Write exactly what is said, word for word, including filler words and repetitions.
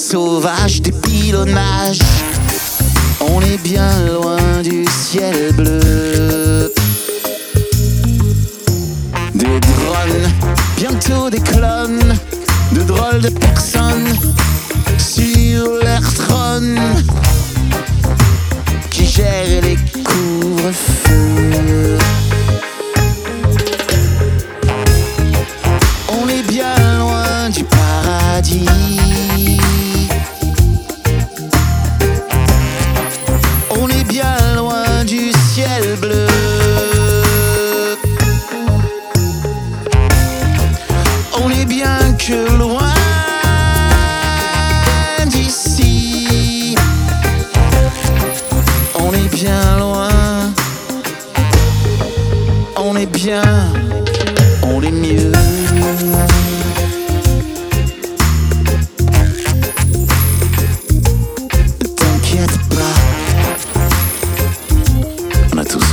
sauvage des pilonnages. On est bien loin du ciel bleu. Des drones, bientôt des clones, de drôles de personnes sur leur trône qui gèrent les couvre-feux. On est bien loin du paradis. On est bien loin du ciel bleu. On est bien que loin d'ici. On est bien loin. On est bien. On est mieux.